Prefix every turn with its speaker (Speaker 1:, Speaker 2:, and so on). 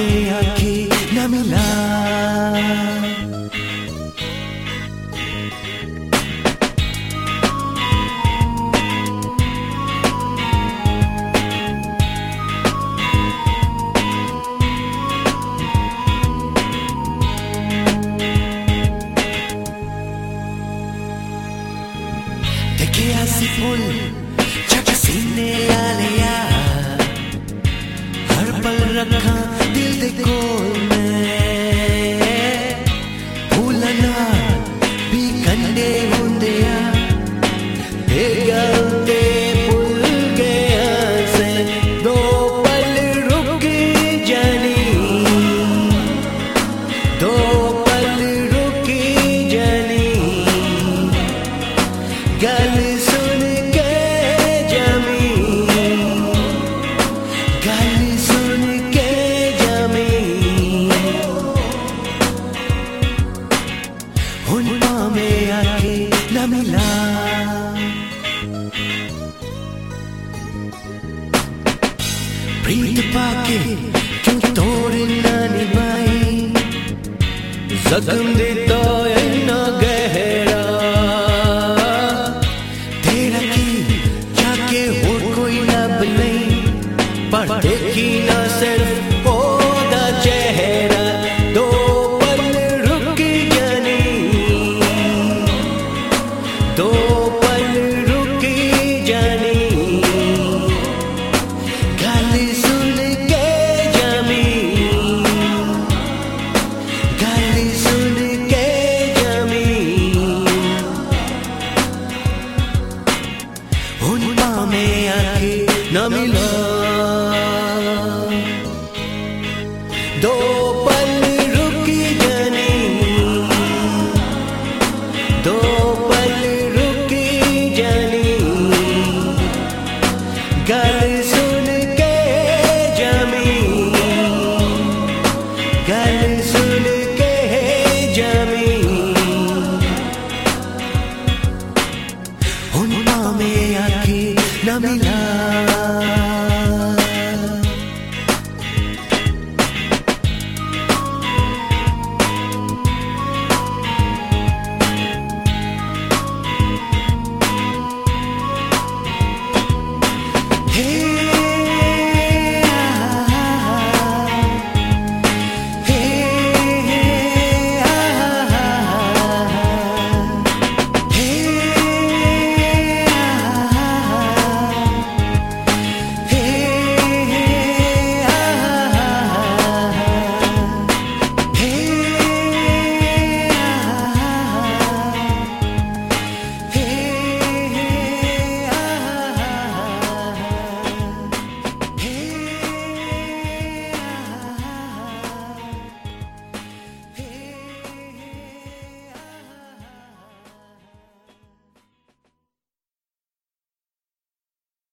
Speaker 1: में आंखें न मिला। देखिया सी फूल जग सीने आलिया, हर पल रखा दिल दे कोल में। भूलना भी कंडे होंदे आ, ते गल ते भूल गया से दो पल रुक जानी, दो पल रुक जानी। गल सुन के जमी, गल सुन के जमी। हुन में आके न मिला। प्रीत पाके क्यों तोड़ ना निभाई, जख्म देता इतना गहरा। पर देखी ना सिर्फ ओदा चेहरा, दो पल रुक जानी, दो पल रुक जानी। गल सुन के जमी, गल सुन के जमी। हुन में आके न मिला। दो